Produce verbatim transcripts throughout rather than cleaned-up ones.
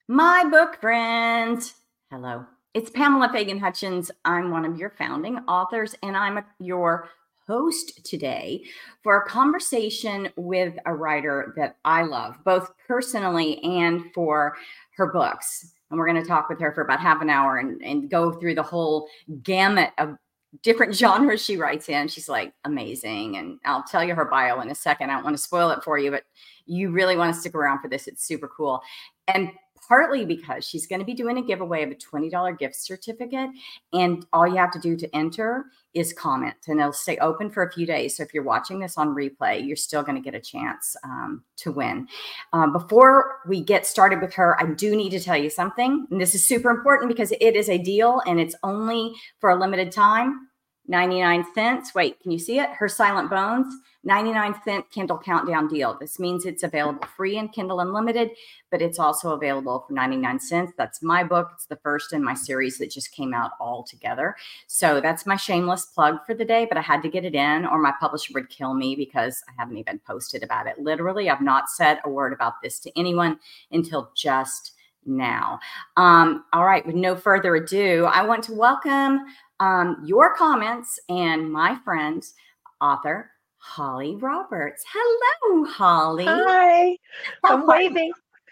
My book friends. Hello. It's Pamela Fagan Hutchins. I'm one of your founding authors, and I'm a, your host today for a conversation with a writer that I love, both personally and for her books. And we're going to talk with her for about half an hour and, and go through the whole gamut of different genres she writes in. She's like amazing. And I'll tell you her bio in a second. I don't want to spoil it for you, but you really want to stick around for this. It's super cool. And partly because she's going to be doing a giveaway of a twenty dollars gift certificate. And all you have to do to enter is comment, and it'll stay open for a few days. So if you're watching this on replay, you're still going to get a chance um, to win. Uh, before we get started with her, I do need to tell you something. And this is super important because it is a deal and it's only for a limited time. ninety-nine cents. Wait, can you see it? Her Silent Bones, ninety-nine cent Kindle Countdown deal. This means it's available free in Kindle Unlimited, but it's also available for ninety-nine cents. That's my book. It's the first in my series that just came out all together. So that's my shameless plug for the day, but I had to get it in or my publisher would kill me because I haven't even posted about it. Literally, I've not said a word about this to anyone until just now. Um, all right, with no further ado, I want to welcome um, your comments and my friend, author Holly Roberts. Hello, Holly. Hi, I'm waving.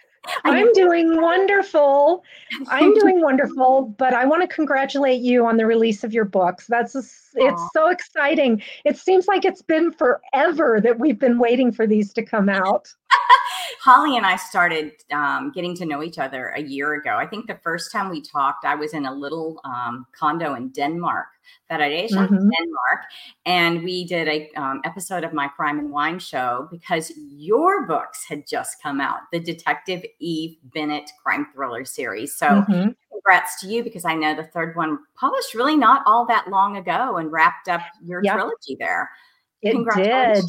I I'm doing wonderful. I'm doing wonderful, but I want to congratulate you on the release of your books. That's a, it's so exciting. It seems like it's been forever that we've been waiting for these to come out. Holly and I started um, getting to know each other a year ago. I think the first time we talked, I was in a little um, condo in Denmark, Fredericia, mm-hmm. Denmark, and we did a um, episode of my Crime and Wine show because your books had just come out, the Detective Eve Bennett crime thriller series. So mm-hmm. congrats to you, because I know the third one published really not all that long ago and wrapped up your yep. trilogy there. It did.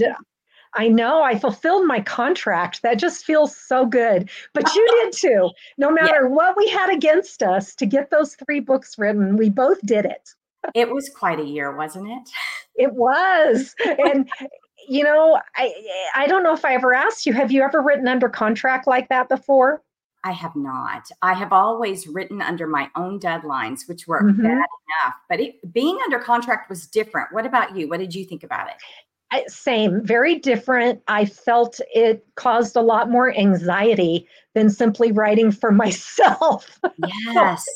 I know, I fulfilled my contract. That just feels so good. But you did too. No matter yeah. what we had against us to get those three books written, we both did it. It was quite a year, wasn't it? It was. And, you know, I I don't know if I ever asked you, have you ever written under contract like that before? I have not. I have always written under my own deadlines, which were mm-hmm. bad enough. But it, being under contract was different. What about you? What did you think about it? I, same, very different. I felt it caused a lot more anxiety than simply writing for myself. Yes.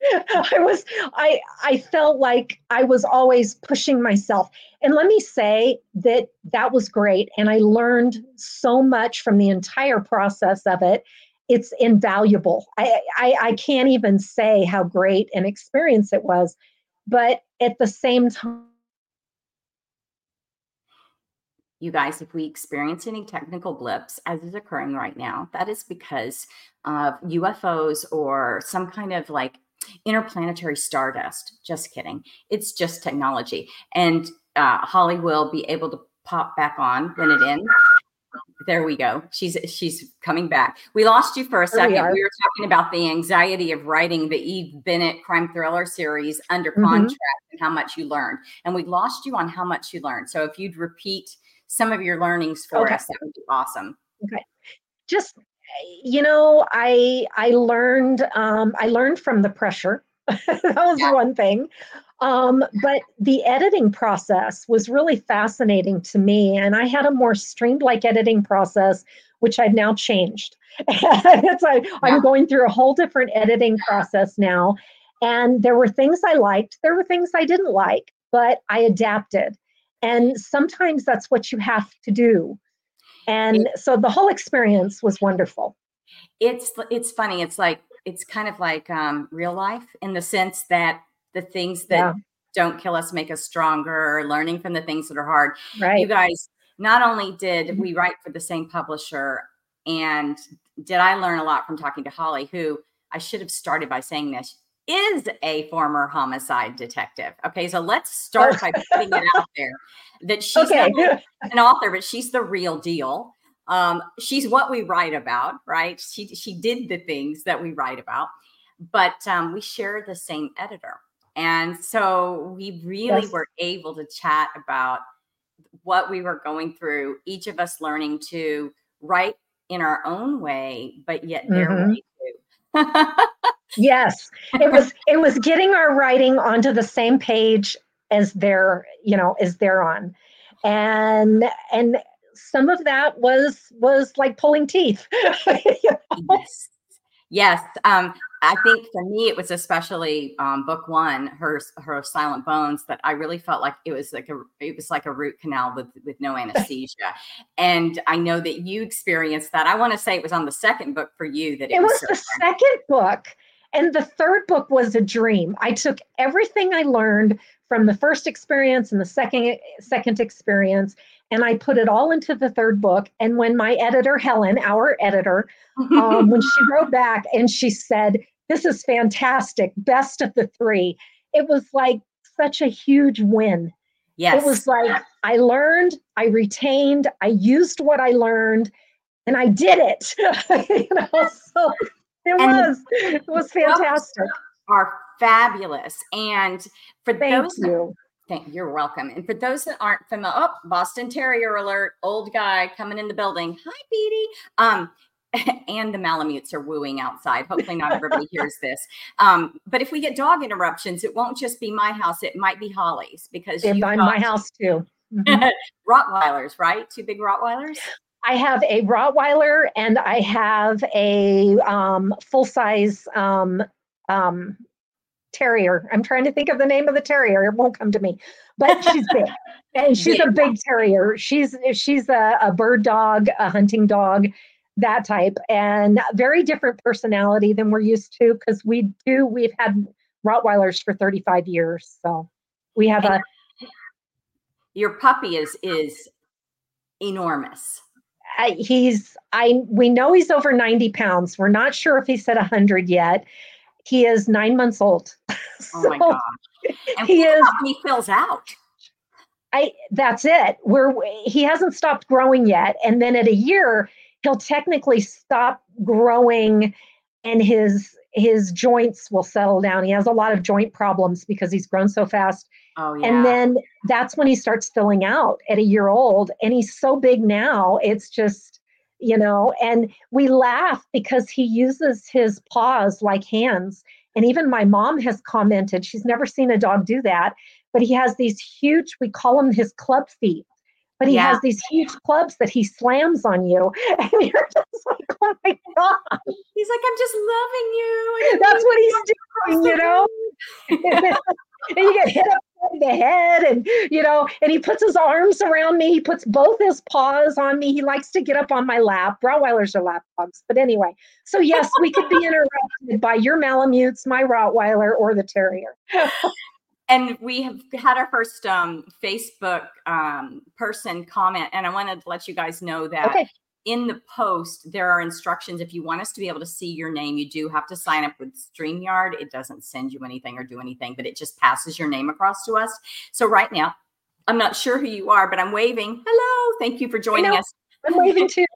I was, I, I felt like I was always pushing myself. And let me say that that was great. And I learned so much from the entire process of it. It's invaluable. I, I, I can't even say how great an experience it was. But at the same time, you guys, if we experience any technical blips, as is occurring right now, that is because of U F Os or some kind of like interplanetary stardust. Just kidding. It's just technology. And uh, Holly will be able to pop back on when it ends. There we go. She's she's coming back. We lost you for a second. We, we were talking about the anxiety of writing the Eve Bennett crime thriller series under mm-hmm. contract and how much you learned. And we lost you on how much you learned. So if you'd repeat some of your learnings for okay. us, that would be awesome. Okay. Just, you know, I I learned um, I learned from the pressure. That was yeah. one thing. Um, but the editing process was really fascinating to me. And I had a more streamed-like editing process, which I've now changed. It's like, yeah. I'm going through a whole different editing process now. And there were things I liked. There were things I didn't like, but I adapted. And sometimes that's what you have to do. And it, so the whole experience was wonderful. It's it's funny. It's like, it's kind of like um, real life in the sense that the things that yeah. don't kill us make us stronger, learning from the things that are hard. Right. You guys, not only did we write for the same publisher, and did I learn a lot from talking to Holly, who I should have started by saying this, is a former homicide detective. Okay, so let's start by putting it out there that she's okay. not an author, but she's the real deal. Um, she's what we write about, right? She she did the things that we write about, but um, we share the same editor. And so we really yes. were able to chat about what we were going through, each of us learning to write in our own way, but yet their mm-hmm. way too. Yes, it was it was getting our writing onto the same page as they're, you know, as they're on. And and some of that was was like pulling teeth. You know? Yes. Yes. Um, I think for me, it was especially um, book one, her her Silent Bones, that I really felt like it was like a it was like a root canal with with no anesthesia. And I know that you experienced that. I want to say it was on the second book for you that it It was was so the second book. And the third book was a dream. I took everything I learned from the first experience and the second second experience, and I put it all into the third book. And when my editor, Helen, our editor, um, when she wrote back and she said, "This is fantastic, best of the three," it was like such a huge win. It Yes. was like I learned, I retained, I used what I learned, and I did it. You know, so it And was, it was fantastic. are fabulous. And for Thank those that, you. thank you're welcome. And for those that aren't familiar, oh, Boston Terrier alert, old guy coming in the building. Hi, Petey. Um, and the Malamutes are wooing outside. Hopefully not everybody hears this. Um, but if we get dog interruptions, it won't just be my house. It might be Holly's, because In you've my, got my house too. Mhm. Rottweilers, right? Two big Rottweilers. I have a Rottweiler and I have a um, full size um, um, terrier. I'm trying to think of the name of the terrier. It won't come to me, but she's big, and she's Big. a big terrier. She's she's a, a bird dog, a hunting dog, that type, and very different personality than we're used to, because we do we've had Rottweilers for thirty-five years, so we have And a. your puppy is is enormous. I, he's I we know he's over ninety pounds. We're not sure if he's at one hundred yet. He is nine months old. Oh my So God. And he think is. about when he fills out. I that's it. We're he hasn't stopped growing yet, and then at a year he'll technically stop growing, and his his joints will settle down. He has a lot of joint problems because he's grown so fast. Oh And yeah. then that's when he starts filling out at a year old, and he's so big now. It's just, you know, and we laugh because he uses his paws like hands. And even my mom has commented, she's never seen a dog do that, but he has these huge, we call them his club feet, but he Yeah. has these huge clubs that he slams on you. And you're just like, oh my God. He's like, I'm just loving you. That's what he's doing, you know? And you get hit upside the head, and you know, and he puts his arms around me. He puts both his paws on me. He likes to get up on my lap. Rottweilers are lap dogs, but anyway. So yes, we could be interrupted by your Malamutes, my Rottweiler, or the Terrier. And we have had our first um, Facebook um, person comment, and I wanted to let you guys know that Okay. in the post, there are instructions. If you want us to be able to see your name, you do have to sign up with StreamYard. It doesn't send you anything or do anything, but it just passes your name across to us. So right now, I'm not sure who you are, but I'm waving. Hello. Thank you for joining us. I'm waving too.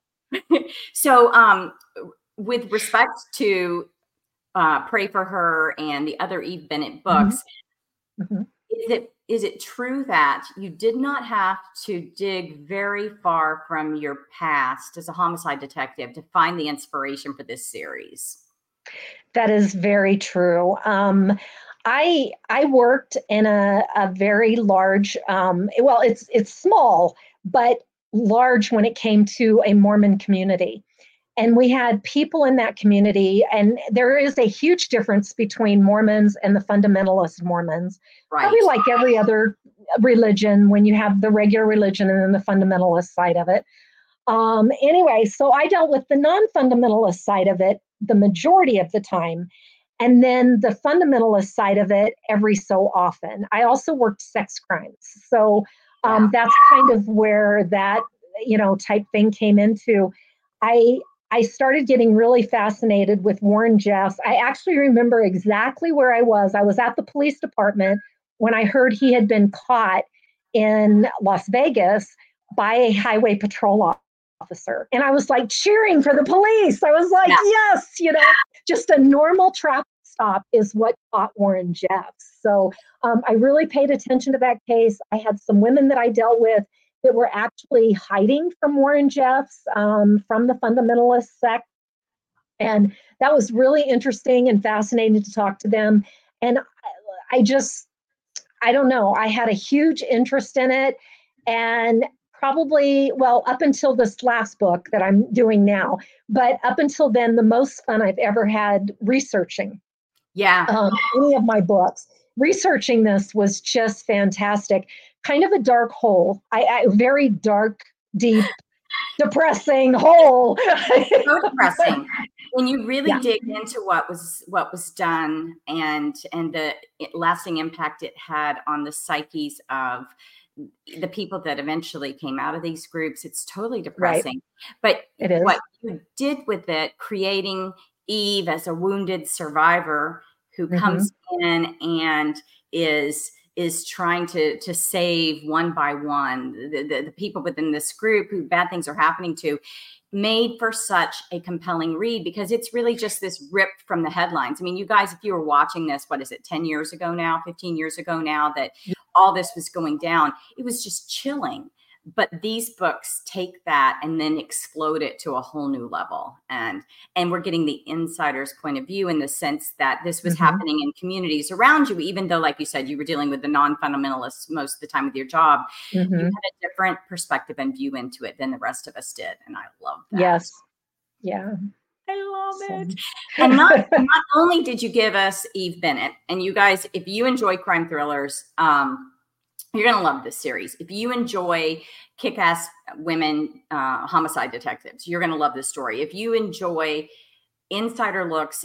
So um, with respect to uh, Pray for Her and the other Eve Bennett books, Mm-hmm. Mm-hmm. is it is it true that you did not have to dig very far from your past as a homicide detective to find the inspiration for this series? That is very true. Um, I I worked in a, a very large, um, well, it's it's small, but large when it came to a Mormon community. And we had people in that community, and there is a huge difference between Mormons and the fundamentalist Mormons. Right. Probably like every other religion, when you have the regular religion and then the fundamentalist side of it. Um, anyway, so I dealt with the non-fundamentalist side of it the majority of the time, and then the fundamentalist side of it every so often. I also worked sex crimes, so um, Yeah. that's kind of where that, you know, type thing came into. I I started getting really fascinated with Warren Jeffs. I actually remember exactly where I was. I was at the police department when I heard he had been caught in Las Vegas by a highway patrol officer. And I was like cheering for the police. I was like, Yeah. yes, you know, just a normal traffic stop is what caught Warren Jeffs. So um, I really paid attention to that case. I had some women that I dealt with that were actually hiding from Warren Jeffs, um, from the fundamentalist sect. And that was really interesting and fascinating to talk to them. And I just, I don't know, I had a huge interest in it. And probably, well, up until this last book that I'm doing now, but up until then, the most fun I've ever had researching Yeah. um, any of my books. Researching this was just fantastic. Kind of a dark hole, I, I very dark, deep, depressing hole. So depressing when you really Yeah. dig into what was what was done and and the lasting impact it had on the psyches of the people that eventually came out of these groups. It's totally depressing. Right. But it is. What you did with it, creating Eve as a wounded survivor who mm-hmm. comes in and is is trying to to save one by one the, the, the people within this group who bad things are happening to, made for such a compelling read, because it's really just this ripped from the headlines. I mean, you guys, if you were watching this, what is it, ten years ago now, fifteen years ago now, that all this was going down, it was just chilling. But these books take that and then explode it to a whole new level. And, and we're getting the insider's point of view in the sense that this was mm-hmm. happening in communities around you, even though, like you said, you were dealing with the non-fundamentalists most of the time with your job. Mm-hmm. You had a different perspective and view into it than the rest of us did. And I love that. Yes. Yeah. I love it. And not, not only did you give us Eve Bennett, and you guys, if you enjoy crime thrillers, um, you're going to love this series. If you enjoy kick-ass women uh, homicide detectives, you're going to love this story. If you enjoy insider looks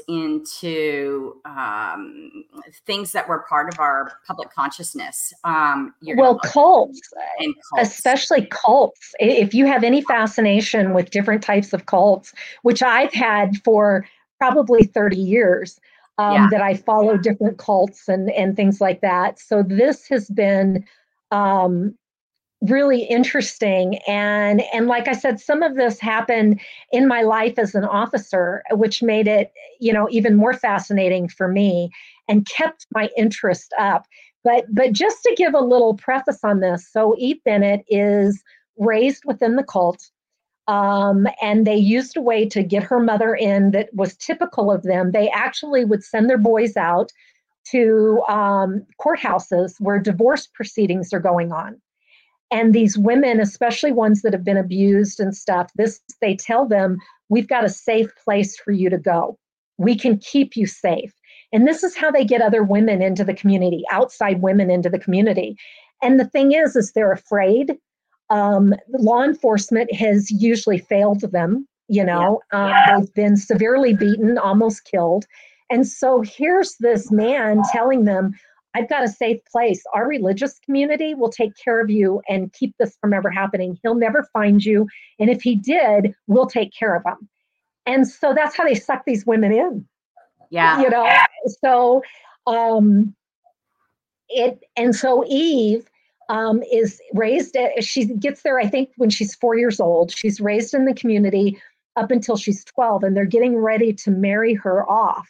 into um, things that were part of our public consciousness, um, you're well, cults, and cults, especially cults. If you have any fascination with different types of cults, which I've had for probably thirty years, Um, yeah. that I follow different cults and, and things like that. So this has been um, really interesting. And, and like I said, some of this happened in my life as an officer, which made it, you know, even more fascinating for me and kept my interest up. But, but just to give a little preface on this, so Eve Bennett is raised within the cult. Um, and they used a way to get her mother in that was typical of them. They actually would send their boys out to um, courthouses where divorce proceedings are going on. And these women, especially ones that have been abused and stuff, this they tell them, we've got a safe place for you to go. We can keep you safe. And this is how they get other women into the community, outside women into the community. And the thing is, is they're afraid. Um, law enforcement has usually failed them, you know, yeah. um, they've been severely beaten, almost killed. And so here's this man telling them, I've got a safe place. Our religious community will take care of you and keep this from ever happening. He'll never find you. And if he did, we'll take care of him. And so that's how they suck these women in. Yeah. You know, so um, it, and so Eve, Um, is raised, she gets there, I think, when she's four years old. She's raised in the community up until she's twelve, and they're getting ready to marry her off.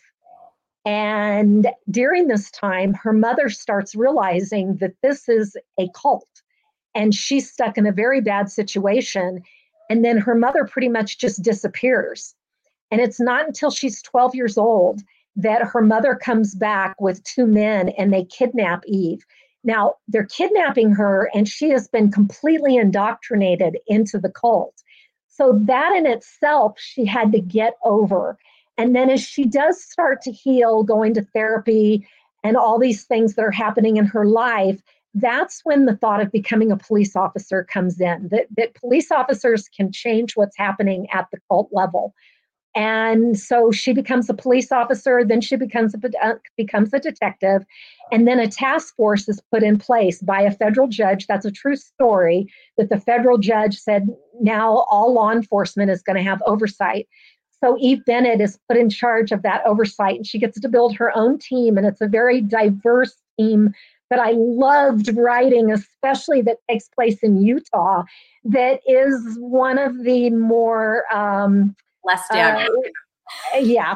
And during this time, her mother starts realizing that this is a cult, and she's stuck in a very bad situation. And then her mother pretty much just disappears. And it's not until she's twelve years old that her mother comes back with two men and they kidnap Eve. Now, they're kidnapping her, and she has been completely indoctrinated into the cult. So that in itself, she had to get over. And then as she does start to heal, going to therapy and all these things that are happening in her life, that's when the thought of becoming a police officer comes in, that, that police officers can change what's happening at the cult level. And so she becomes a police officer, then she becomes a, uh, becomes a detective, and then a task force is put in place by a federal judge. That's a true story, that the federal judge said now all law enforcement is going to have oversight. So Eve Bennett is put in charge of that oversight, and she gets to build her own team, and it's a very diverse team that I loved writing, especially that takes place in Utah, that is one of the more... Um, Less down. Uh, yeah.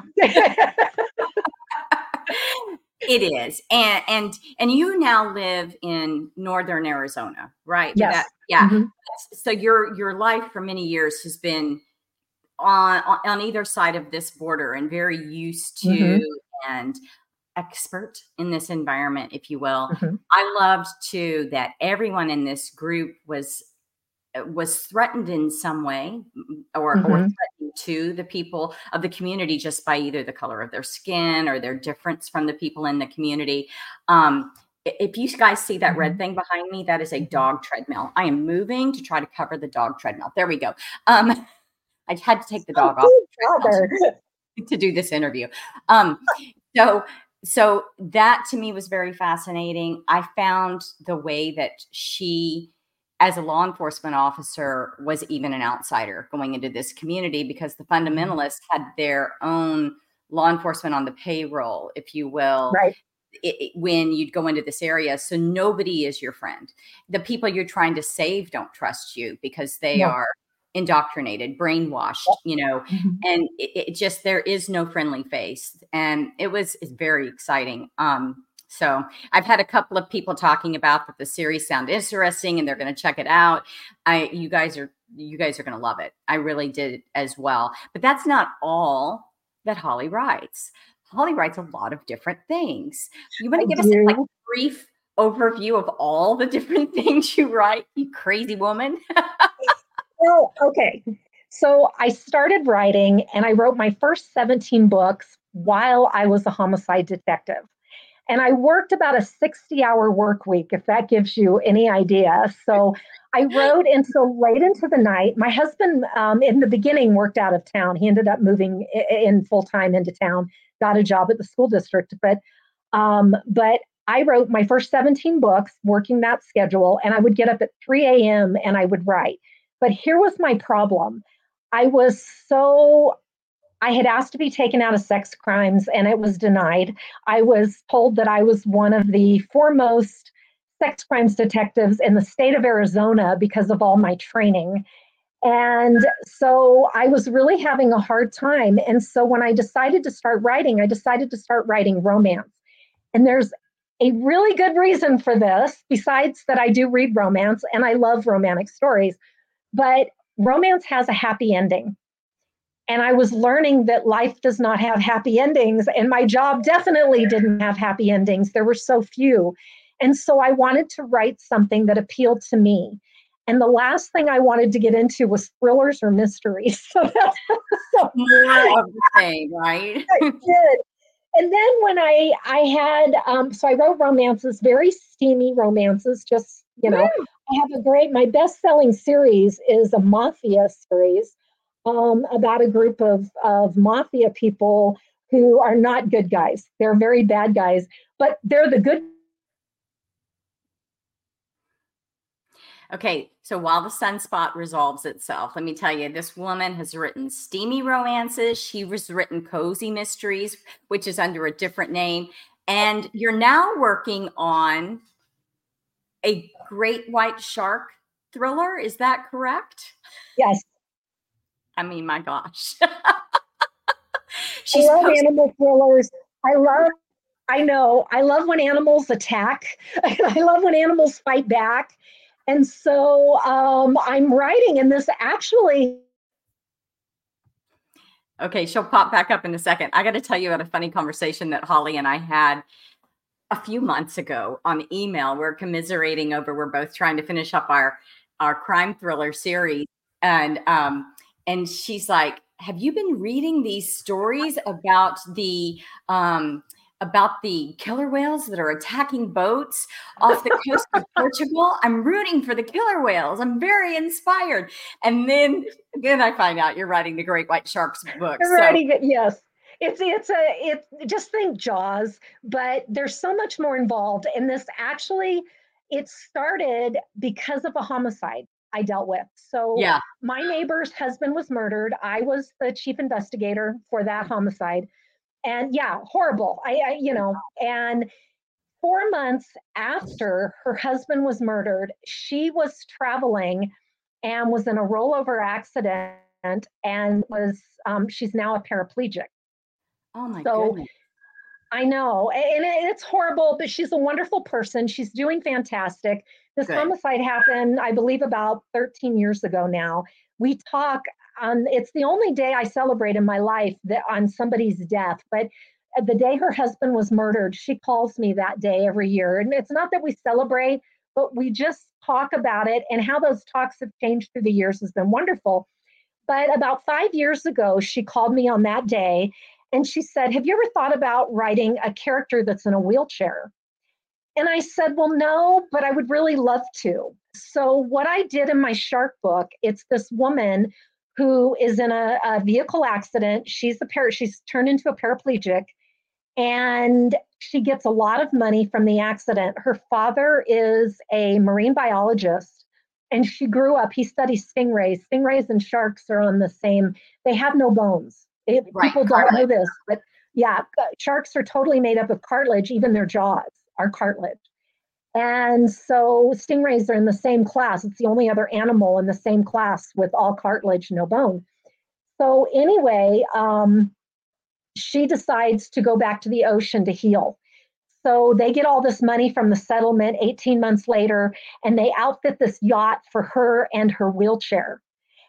It is. And and and you now live in northern Arizona, right? Yes. That, yeah. Mm-hmm. So your your life for many years has been on, on either side of this border and very used to Mhm. and expert in this environment, if you will. Mhm. I loved too that everyone in this group was was threatened in some way or or Mhm. threatening to the people of the community just by either the color of their skin or their difference from the people in the community. Um, i- if you guys see that red Mhm. thing behind me, that is a Mhm. dog treadmill. I am moving to try to cover the dog treadmill. There we go. Um, I had to take the Oh, dog off good the treadmill father. to, to do this interview. Um, so so that to me was very fascinating. I found the way that she, as a law enforcement officer, was even an outsider going into this community because the Mhm. fundamentalists had their own law enforcement on the payroll, if you will, Right. it, it- when you'd go into this area. So nobody is your friend. The people you're trying to save don't trust you because they No. are indoctrinated, brainwashed, Yep. you know, Mhm. and it, it just, there is no friendly face. And it was, it's very exciting. Um, so I've had a couple of people talking about that the series sound interesting and they're going to check it out. I, you guys are, you guys are going to love it. I really did as well. But that's not all that Holly writes. Holly writes a lot of different things. You want I to give us like a do. brief overview of all the different things you write, you crazy woman? Well, okay. So I started writing and I wrote my first seventeen books while I was a homicide detective. And I worked about a sixty hour work week, if that gives you any idea. So I wrote until late into the night. My husband, um, in the beginning, worked out of town. He ended up moving in full time into town, got a job at the school district. But um, but I wrote my first seventeen books working that schedule, and I would get up at three a m and I would write. But here was my problem. I was so I had asked to be taken out of sex crimes and it was denied. I was told that I was one of the foremost sex crimes detectives in the state of Arizona because of all my training. And so I was really having a hard time. And so when I decided to start writing, I decided to start writing romance. And there's a really good reason for this, besides that I do read romance and I love romantic stories, but romance has a happy ending. And I was learning that life does not have happy endings. And my job definitely didn't have happy endings. There were so few. And so I wanted to write something that appealed to me. And the last thing I wanted to get into was thrillers or mysteries. So that's so More of the same, right? I did. And then when I I had um, so I wrote romances, very steamy romances, just you know, Woo! I have a great my best-selling series is a mafia series um, about a group of of mafia people who are not good guys. They're very bad guys, but they're the good. Okay, so while the sunspot resolves itself, let me tell you, this woman has written steamy romances. She was written cozy mysteries, which is under a different name. And you're now working on a great white shark thriller. Is that correct? Yes, I mean, my gosh. I She's love posted. animal thrillers. I love I know. I love when animals attack. I love when animals fight back. And so um, I'm writing, and this actually. Okay, she'll pop back up in a second. I got to tell you about a funny conversation that Holly and I had a few months ago on email. We're commiserating over, we're both trying to finish up our our crime thriller series. And um, and she's like, have you been reading these stories about the um about the killer whales that are attacking boats off the coast of Portugal? I'm rooting for the killer whales. I'm very inspired. And then then I find out you're writing the Great White Sharks book. So Writing it, yes. It's it's a it just think Jaws, but there's so much more involved. And this actually it started because of a homicide I dealt with. So yeah. my neighbor's husband was murdered. I was the chief investigator for that homicide. And yeah, horrible. I, I you know, and four months after her husband was murdered, she was traveling and was in a rollover accident and was um, she's now a paraplegic. Oh my So goodness. I know, and it's horrible, but she's a wonderful person. She's doing fantastic. This Good. homicide happened, I believe, about thirteen years ago now. We talk on, it's the only day I celebrate in my life that on somebody's death, but the day her husband was murdered, she calls me that day every year. And it's not that we celebrate, but we just talk about it, and how those talks have changed through the years has been wonderful. But about five years ago, she called me on that day and she said, have you ever thought about writing a character that's in a wheelchair? And I said, well, no, but I would really love to. So what I did in my shark book, it's this woman who is in a, a vehicle accident. She's a par- she's turned into a paraplegic, and she gets a lot of money from the accident. Her father is a marine biologist, and she grew up, he studies stingrays. Stingrays and sharks are on the same, they have no bones. It, Right, people don't cartilage. know this, but yeah, sharks are totally made up of cartilage. Even their jaws are cartilage. And so stingrays are in the same class. It's the only other animal in the same class with all cartilage, no bone. So anyway, um, she decides to go back to the ocean to heal. So they get all this money from the settlement eighteen months later, and they outfit this yacht for her and her wheelchair.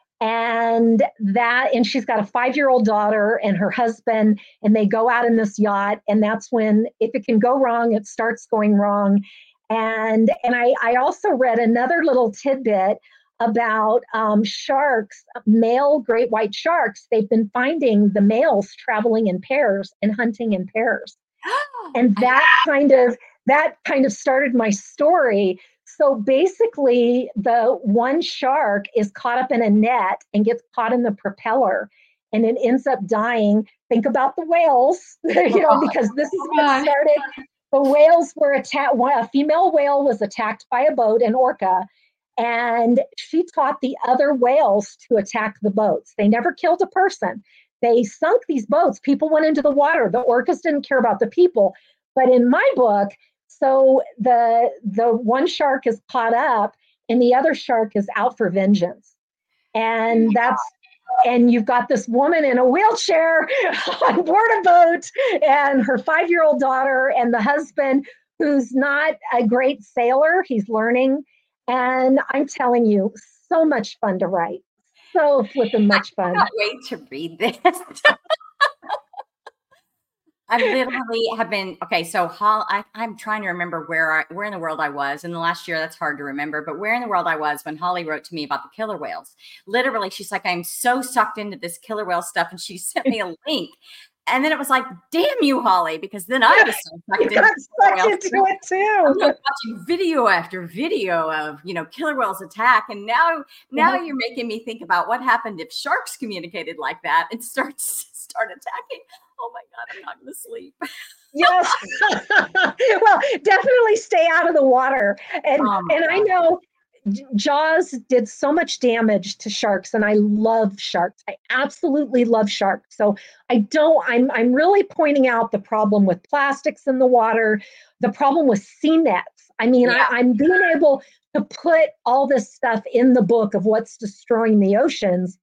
And that, and she's got a five-year-old daughter and her husband, and they go out in this yacht. And that's when, if it can go wrong, it starts going wrong. And and I, I also read another little tidbit about um, sharks, male great white sharks. They've been finding the males traveling in pairs and hunting in pairs. And that kind of that kind of started my story. So basically, the one shark is caught up in a net and gets caught in the propeller, and it ends up dying. Think about the whales, you know, because this is what started. The whales were attacked. A female whale was attacked by a boat, an orca, and she taught the other whales to attack the boats. They never killed a person. They sunk these boats. People went into the water. The orcas didn't care about the people. But in my book, so the the one shark is caught up and the other shark is out for vengeance. And that's and you've got this woman in a wheelchair on board a boat, and her five-year-old daughter, and the husband who's not a great sailor. He's learning. And I'm telling you, so much fun to write. So flipping much fun. I can't wait to read this. I literally have been, okay, so Hol, I, I'm trying to remember where I, where in the world I was in the last year. That's hard to remember, but where in the world I was when Holly wrote to me about the killer whales. Literally, she's like, I'm so sucked into this killer whale stuff. And she sent me a link. And then it was like, damn you, Holly, because then I was so sucked into, into it too. I'm like watching video after video of, you know, killer whales attack. And now, now yeah. You're making me think about what happened if sharks communicated like that and starts start attacking. Oh my God, I'm not going to sleep. Yes. Well, definitely stay out of the water. And oh and God. I know Jaws did so much damage to sharks, and I love sharks. I absolutely love sharks. So I don't, I'm, I'm really pointing out the problem with plastics in the water, the problem with sea nets. I mean, yeah. I, I'm being able to put all this stuff in the book of what's destroying the oceans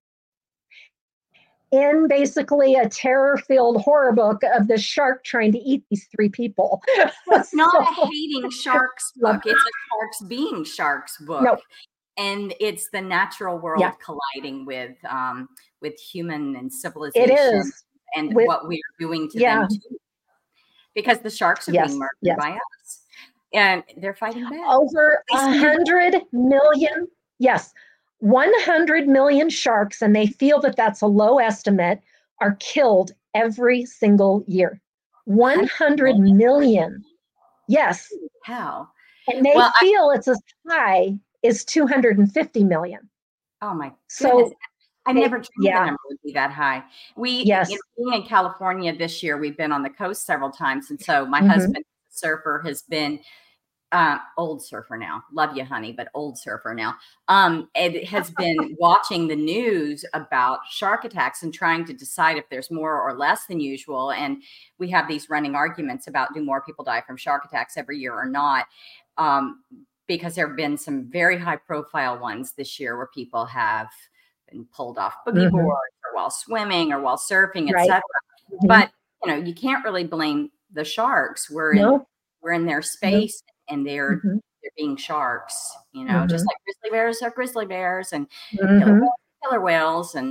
in basically a terror-filled horror book of the shark trying to eat these three people. Well, it's not so, a hating sharks book. It's a sharks being sharks book. No. And it's the natural world yeah. colliding with um, with human and civilization. It is. And with, what we're doing to yeah. them too. Because the sharks are yes. being murdered yes. by us. And they're fighting back. Over a hundred million. Yes. one hundred million sharks, and they feel that that's a low estimate, are killed every single year. one hundred million. Yes. How? And they well, feel I, it's as high as two hundred fifty million. Oh my goodness. So I never dreamed yeah. the number would be that high. We, yes. you know, being in California this year, we've been on the coast several times. And so my mm-hmm. husband, the surfer, has been Uh, old surfer now. Love you, honey, but old surfer now. Um, it has been watching the news about shark attacks and trying to decide if there's more or less than usual. And we have these running arguments about do more people die from shark attacks every year or not? Um, because there have been some very high profile ones this year where people have been pulled off boogie mm-hmm. boards or while swimming or while surfing, et cetera. Right. Mm-hmm. But, you know, you can't really blame the sharks. We're no. in, we're in their space. No. And they're mm-hmm. they're being sharks, you know, mm-hmm. just like grizzly bears are grizzly bears and mm-hmm. killer, whales, killer whales. And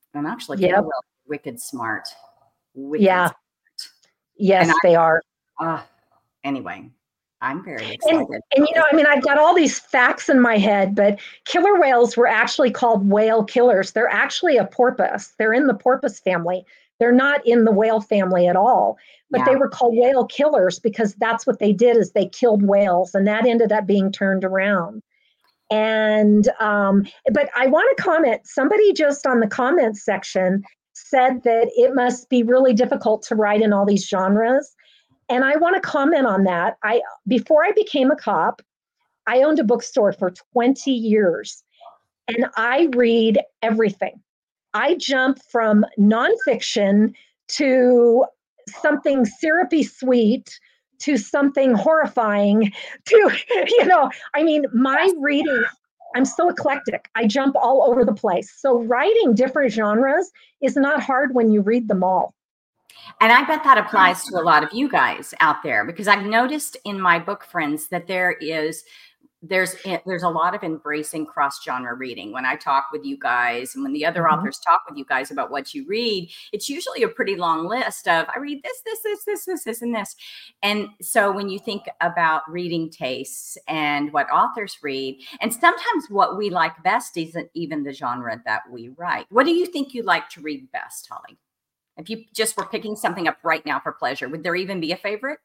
And actually, Yep. killer whales are wicked smart. Wicked Yeah. smart. Yes, I, they are. Uh, anyway, I'm very And, excited. and you know, I mean, I've got all these facts in my head, but killer whales were actually called whale killers. They're actually a porpoise. They're in the porpoise family. They're not in the whale family at all. But Yeah. they were called whale killers because that's what they did, is they killed whales, and that ended up being turned around. And um, but I want to comment. Somebody just on the comments section said that it must be really difficult to write in all these genres. And I want to comment on that. I before I became a cop, I owned a bookstore for twenty years, and I read everything. I jump from nonfiction to something syrupy sweet to something horrifying to, you know, I mean, my reading, I'm so eclectic. I jump all over the place. So writing different genres is not hard when you read them all. And I bet that applies to a lot of you guys out there, because I've noticed in my book friends that there is there's there's a lot of embracing cross-genre reading. When I talk with you guys and when the other mm-hmm. authors talk with you guys about what you read, it's usually a pretty long list of, I read this, this, this, this, this, this, and this. And so when you think about reading tastes and what authors read, and sometimes what we like best isn't even the genre that we write. What do you think you like to read best, Holly? If you just were picking something up right now for pleasure, would there even be a favorite?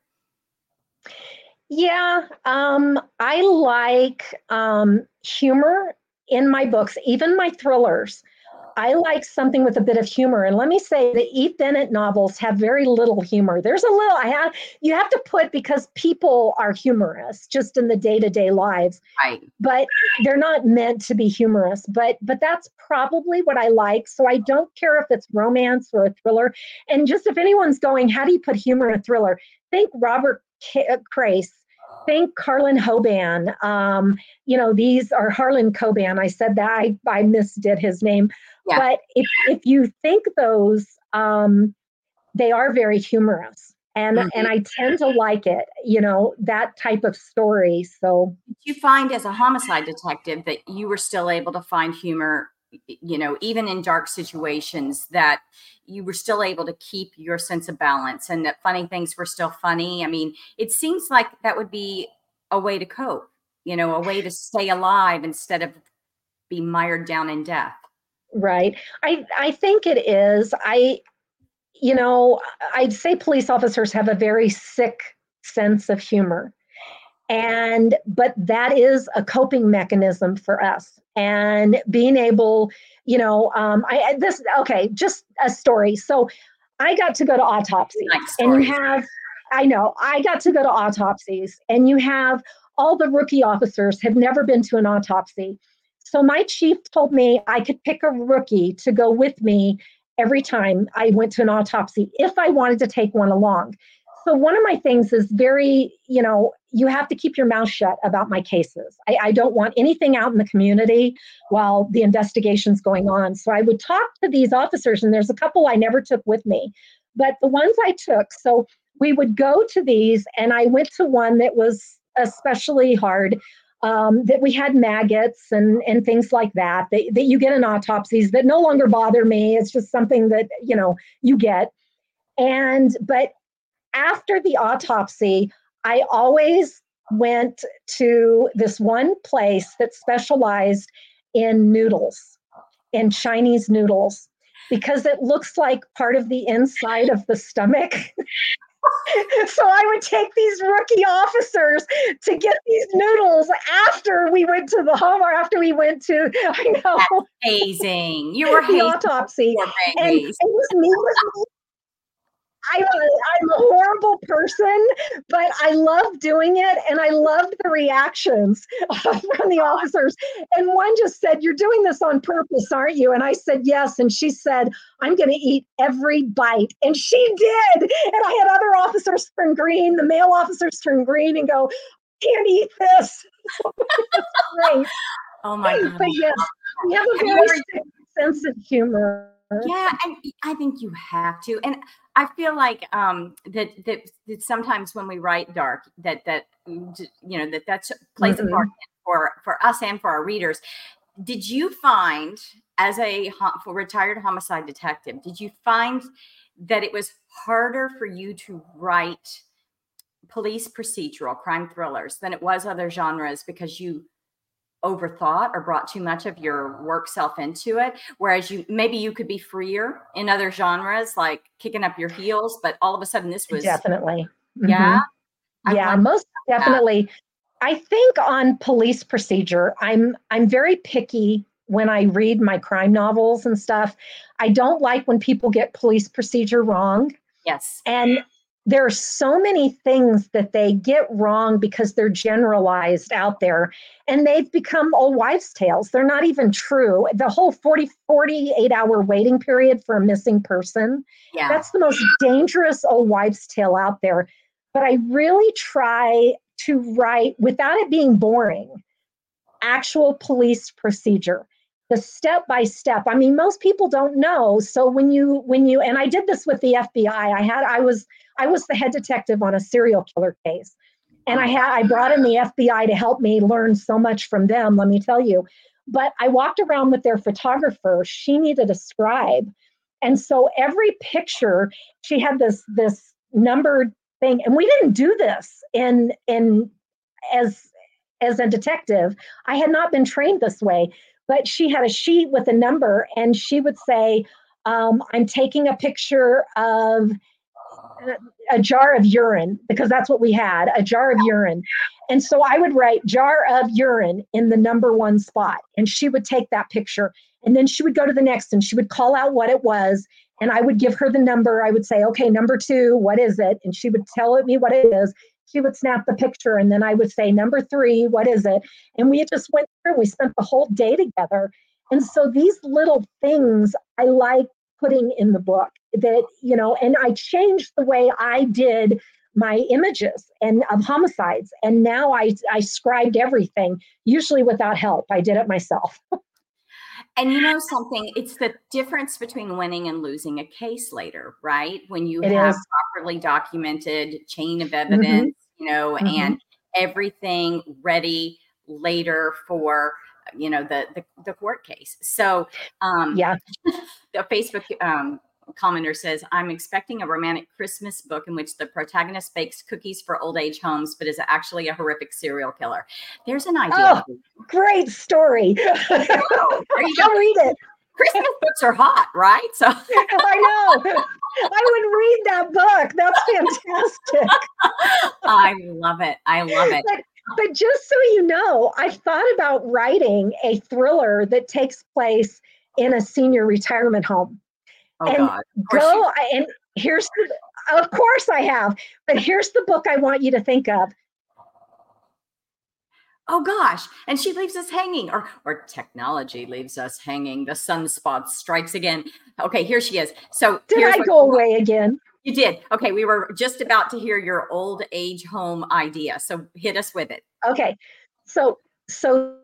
Yeah, um, I like um, humor in my books, even my thrillers. I like something with a bit of humor. And let me say the Eve Bennett novels have very little humor. There's a little, I have, you have to put, because people are humorous just in the day-to-day lives, right? But they're not meant to be humorous. But but that's probably what I like. So I don't care if it's romance or a thriller. And just if anyone's going, how do you put humor in a thriller? Think Robert Crace. Think Harlan Coben. Um, you know, these are Harlan Coben. I said that I, I misdid his name. Yeah. But if, if you think those, um, they are very humorous. And, mm-hmm. and I tend to like it, you know, that type of story. So did you find as a homicide detective that you were still able to find humor, you know, even in dark situations, that you were still able to keep your sense of balance and that funny things were still funny? I mean, it seems like that would be a way to cope, you know, a way to stay alive instead of be mired down in death. Right. I, I think it is. I, you know, I'd say police officers have a very sick sense of humor. And, but that is a coping mechanism for us. And being able, you know, um, I, this, okay, just a story. So I got to go to autopsies, and you have, I know, I got to go to autopsies, and you have all the rookie officers have never been to an autopsy. So my chief told me I could pick a rookie to go with me every time I went to an autopsy if I wanted to take one along. So one of my things is very, you know, you have to keep your mouth shut about my cases. I, I don't want anything out in the community while the investigation's going on. So I would talk to these officers, and there's a couple I never took with me, but the ones I took, so we would go to these, and I went to one that was especially hard, um, that we had maggots and, and things like that, that, that you get in autopsies that no longer bother me. It's just something that, you know, you get. And, but after the autopsy, I always went to this one place that specialized in noodles, in Chinese noodles, because it looks like part of the inside of the stomach. So I would take these rookie officers to get these noodles after we went to the home, or after we went to, I know. That's amazing. You were the autopsy. And it was me with I'm a, I'm a horrible person, but I love doing it, and I loved the reactions from the officers. And one just said, "You're doing this on purpose, aren't you?" And I said, "Yes." And she said, "I'm going to eat every bite." And she did. And I had other officers turn green, the male officers turn green and go, "Can't eat this." It's great. Oh my God. But yes, we have a very ever- sense of humor. Yeah, and I think you have to. And I feel like um, that, that that sometimes when we write dark, that that you know that that's plays mm-hmm. a part for for us and for our readers. did you find, as a ho- for retired homicide detective, did you find that it was harder for you to write police procedural crime thrillers than it was other genres because you overthought or brought too much of your work self into it, whereas you maybe you could be freer in other genres, like kicking up your heels, but all of a sudden this was, Definitely. yeah, Mhm. I Yeah, wonder most that. definitely. I think on police procedure, I'm I'm very picky when I read my crime novels and stuff. I don't like when people get police procedure wrong. Yes. And there are so many things that they get wrong because they're generalized out there and they've become old wives' tales. They're not even true. The whole forty, forty-eight hour waiting period for a missing person, Yeah. that's the most dangerous old wives' tale out there. But I really try to write, without it being boring, actual police procedure, the step by step. I mean, most people don't know. So when you when you and I did this with the F B I. I had I was I was the head detective on a serial killer case. And I Oh, had I brought in the F B I to help me learn so much from them, let me tell you. But I walked around with their photographer. She needed a scribe. And so every picture, she had this this numbered thing. And we didn't do this in in as as a detective. I had not been trained this way, but she had a sheet with a number and she would say, um, I'm taking a picture of a jar of urine because that's what we had, a jar of urine. And so I would write jar of urine in the number one spot. And she would take that picture and then she would go to the next and she would call out what it was. And I would give her the number. I would say, okay, number two, what is it? And she would tell me what it is. She would snap the picture and then I would say, number three, what is it? And we just went through, we spent the whole day together. And so these little things I like putting in the book that, you know, and I changed the way I did my images and of homicides. And now I, I scribed everything, usually without help. I did it myself. and you know something, it's the difference between winning and losing a case later, right? When you It have is. properly documented chain of Mm-hmm, evidence, you know, mm-hmm. and everything ready later for, you know, the the, the court case. So um Yeah. the Facebook um commenter says, I'm expecting a romantic Christmas book in which the protagonist bakes cookies for old age homes, but is actually a horrific serial killer. There's an idea. Oh, great story. There you go. There you go. I'll read it. Christmas books are hot, right? So I know. I would read that book. That's fantastic. I love it. I love it. But, but just so you know, I thought about writing a thriller that takes place in a senior retirement home. Oh And God. Of course you. go, and here's the, of course I have, but here's the book I want you to think of. Oh gosh. And she leaves us hanging, or or technology leaves us hanging. The sunspot strikes again. Okay, here she is. So Did here's I what go away again? you did. Okay, we were just about to hear your old age home idea. So hit us with it. Okay. So, so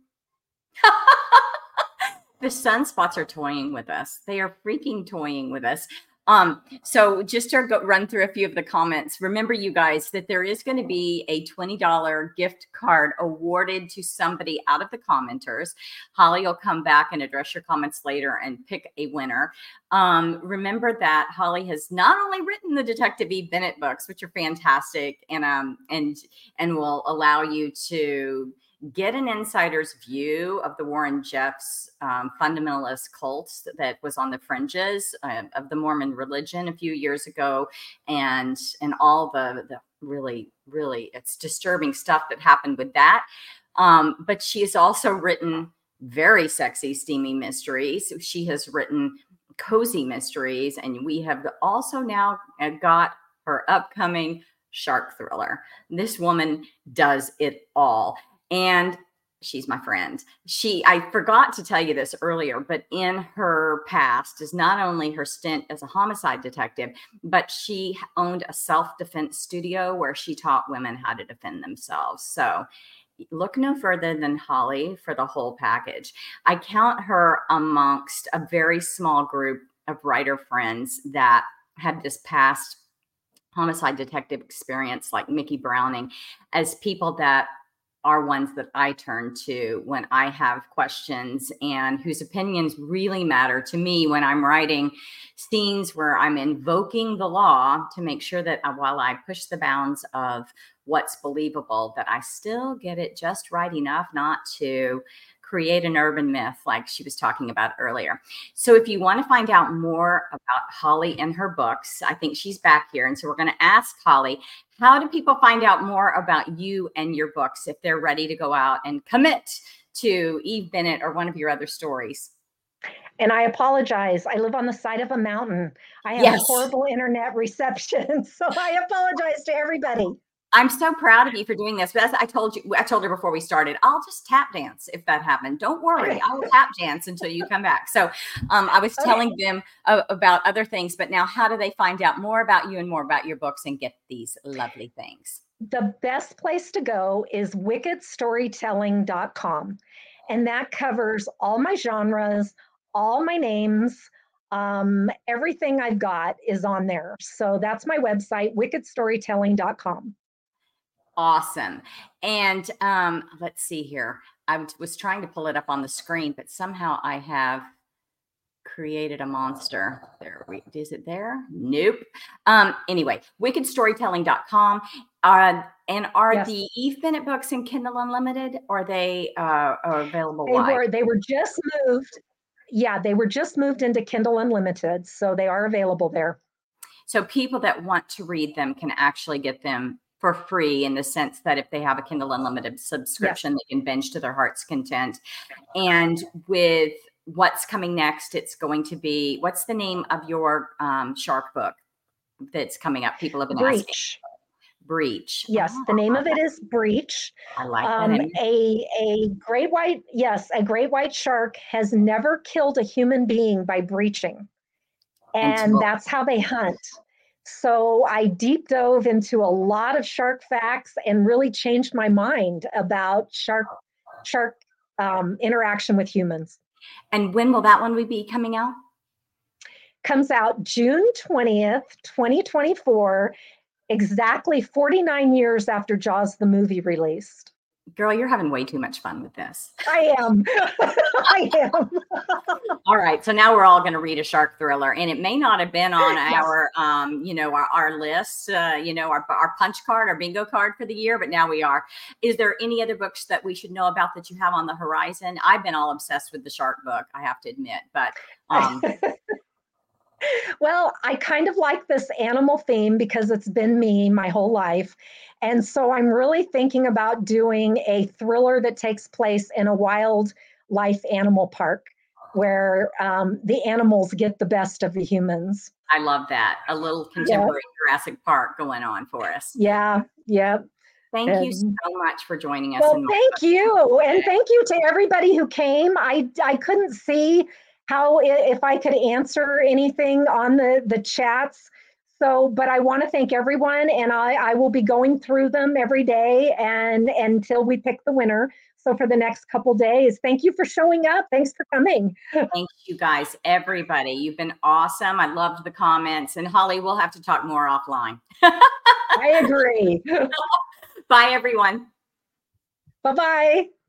The sunspots are toying with us. They are freaking toying with us. Um, so just to go run through a few of the comments, remember you guys that there is going to be a twenty dollar gift card awarded to somebody out of the commenters. Holly will come back and address your comments later and pick a winner. Um, remember that Holly has not only written the Detective E. Bennett books, which are fantastic and, um, and, and will allow you to get an insider's view of the Warren Jeffs um, fundamentalist cult that was on the fringes uh, of the Mormon religion a few years ago, and and all the the really really it's disturbing stuff that happened with that. Um, but she has also written very sexy, steamy mysteries. She has written cozy mysteries, and we have also now got her upcoming shark thriller. This woman does it all. And she's my friend. She, I forgot to tell you this earlier, but in her past is not only her stint as a homicide detective, but she owned a self-defense studio where she taught women how to defend themselves. So look no further than Holly for the whole package. I count her amongst a very small group of writer friends that had this past homicide detective experience, like Mickey Browning, as people that are ones that I turn to when I have questions, and whose opinions really matter to me when I'm writing scenes where I'm invoking the law to make sure that uh, while I push the bounds of what's believable, that I still get it just right enough not to create an urban myth like she was talking about earlier. So if you want to find out more about Holly and her books, I think she's back here. And so we're going to ask Holly, how do people find out more about you and your books if they're ready to go out and commit to Eve Bennett or one of your other stories? And I apologize. I live on the side of a mountain. I have Yes. horrible internet reception. So I apologize to everybody. I'm so proud of you for doing this. But as I told you, I told her before we started, I'll just tap dance if that happened. Don't worry, I'll tap dance until you come back. So um, I was okay. telling them uh, about other things, but now how do they find out more about you and more about your books and get these lovely things? The best place to go is wicked storytelling dot com. And that covers all my genres, all my names, um, everything I've got is on there. So that's my website, wicked storytelling dot com. Awesome. And um, let's see here. I was trying to pull it up on the screen, but somehow I have created a monster. There, is it there? Nope. Um, anyway, wicked storytelling dot com. Uh, and are yes. the Eve Bennett books in Kindle Unlimited? Or are they uh, are available they wide? Were, they were just moved. Yeah, they were just moved into Kindle Unlimited. So they are available there. So people that want to read them can actually get them for free, in the sense that if they have a Kindle Unlimited subscription, yes. they can binge to their heart's content. And with what's coming next, it's going to be, what's the name of your um, shark book that's coming up? People have been Breach. asking. Breach. Yes, oh, the name of it is Breach. I like um, that. A, a great white, yes, a great white shark has never killed a human being by breaching. And Until- that's how they hunt. So I deep dove into a lot of shark facts and really changed my mind about shark shark um, interaction with humans. And when will that one be coming out? Comes out June twentieth, twenty twenty-four, exactly forty-nine years after Jaws the movie released. Girl, you're having way too much fun with this. I am. I am. All right. So now we're all going to read a shark thriller, and it may not have been on yes. our, um, you know, our, our list, uh, you know, our, our punch card, our bingo card for the year, but now we are. Is there any other books that we should know about that you have on the horizon? I've been all obsessed with the shark book, I have to admit, but, um, well, I kind of like this animal theme because it's been me my whole life. And so I'm really thinking about doing a thriller that takes place in a wildlife animal park where um, the animals get the best of the humans. I love that. A little contemporary yeah. Jurassic Park going on for us. Yeah, yeah. Thank um, you so much for joining us. Well, thank book. you. And thank you to everybody who came. I, I couldn't see how, if I could answer anything on the, the chats. So, but I want to thank everyone, and I, I will be going through them every day and until we pick the winner. So for the next couple days, thank you for showing up. Thanks for coming. Thank you guys, everybody. You've been awesome. I loved the comments. And Holly, we'll have to talk more offline. I agree. Bye, everyone. Bye-bye.